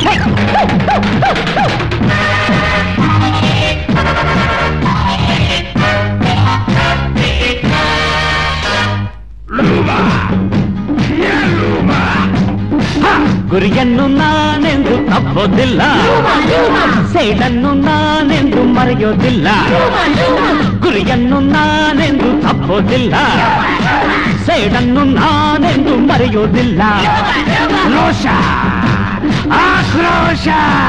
ಗುರಿಯನ್ನು ನಾನೆಂದು ತಪ್ಪೋದಿಲ್ಲ, ಸೇಡನ್ನು ನಾನೆಂದು ಮರೆಯೋದಿಲ್ಲ. ಗುರಿಯನ್ನು ನಾನೆಂದು ತಪ್ಪೋದಿಲ್ಲ, ಸೇಡನ್ನು ನಾನೆಂದು ಮರೆಯೋದಿಲ್ಲ. ರೋಷ ಆಕ್ರೋಶ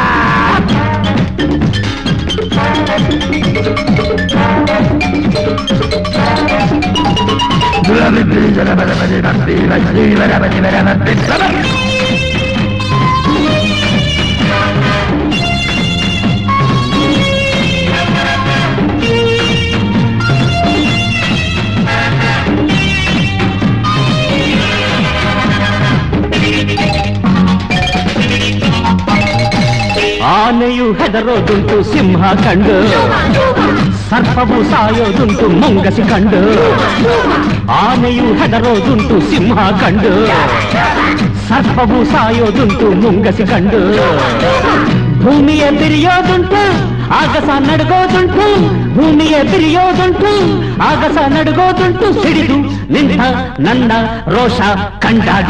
ಆನೆಯು ಹೆದರೋದುಂಟು ಸಿಂಹ ಕಂಡು, ಸರ್ಪವು ಸಾಯೋದುಂಟು ಮುಂಗಸಿ ಕಂಡು. ಆನೆಯು ಹೆದರೋದುಂಟು ಸಿಂಹ ಕಂಡು, ಸರ್ಪವು ಸಾಯೋದುಂಟು ಮುಂಗಸಿ ಕಂಡು. ಭೂಮಿಯ ಬಿರಿಯೋದುಂಟು ಆಗಸ ನಡುಗೋದುಂಟು, ಭೂಮಿಯ ಬಿರಿಯೋದುಂಟು ಆಗಸ ನಡುಗೋದುಂಟು. ಸಿಡಿದು ನಿಂತ ನನ್ನ ರೋಷ ಕಂಡಾಗ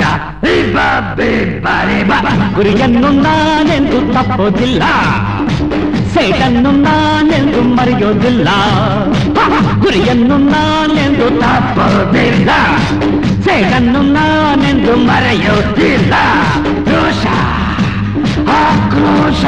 ಗುರಿಯನ್ನು ನಾನೆಂದು ತಪ್ಪೋದಿಲ್ಲ, ಸೇಡನ್ನು ನಾನೆಂದು ಮರೆಯೋದಿಲ್ಲ. ಗುರಿಯನ್ನು ನಾನೆಂದು ತಪ್ಪೋದಿಲ್ಲ, ಸೇಡನ್ನು ನಾನೆಂದು ಮರೆಯೋದಿಲ್ಲ. ರೋಷ ಆಕ್ರೋಶ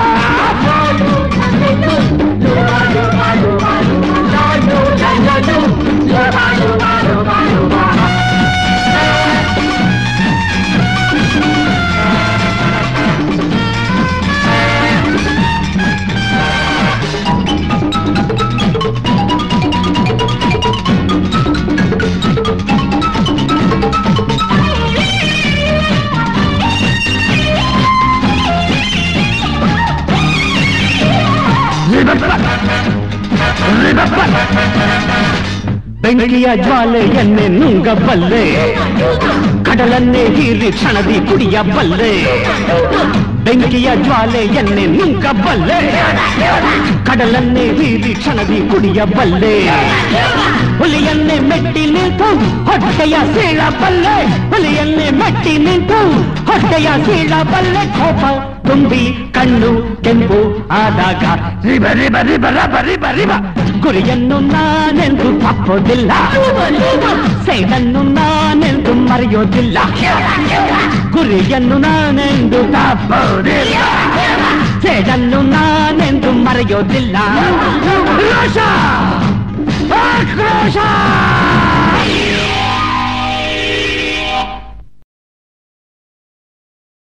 ಬೆಂಕಿಯ ಜ್ವಾಲೆಯನ್ನೇ ನುಂಗಬಲ್ಲೆ, ಕಡಲನ್ನೇ ಹೀರಿ ಕ್ಷಣದಿ ಕುಡಿಯಬಲ್ಲೆ. ಬೆಂಕಿಯ ಜ್ವಾಲೆಯನ್ನೇ ನುಂಗಬಲ್ಲೆ, ಕಡಲನ್ನೇ ಹೀರಿ ಕ್ಷಣದಿ ಕುಡಿಯಬಲ್ಲೆ. ಹುಲಿಯನ್ನೇ ಮೆಟ್ಟಿ ನಿಂತು ಹೊಟ್ಟೆಯ ಸೀಳಬಲ್ಲೆ, ಹುಲಿಯನ್ನೇ ಮೆಟ್ಟಿ ನಿಂತು ಹೊಟ್ಟೆಯ ಸೀಳಬಲ್ಲೆ. ಕೋಪ ತುಂಬಿ ಕಣ್ಣು ಕೆಂಪು ಆದಾಗ ರಿಬ ರಿಬ ರಿಬ ರಬ ರಿಬ ರಿಬ. ಗುರಿಯನ್ನು ನಾನೆಂದು ತಪ್ಪೋದಿಲ್ಲ, ಸೇಡನ್ನು ನಾನೆಂದು ಮರೆಯೋದಿಲ್ಲ. ಗುರಿಯನ್ನು ನಾನೆಂದು ತಪ್ಪೋದಿಲ್ಲ, ಸೇಡನ್ನು ನಾನೆಂದು ಮರೆಯೋದಿಲ್ಲ. ರೋಷ ಆಕ್ರೋಶ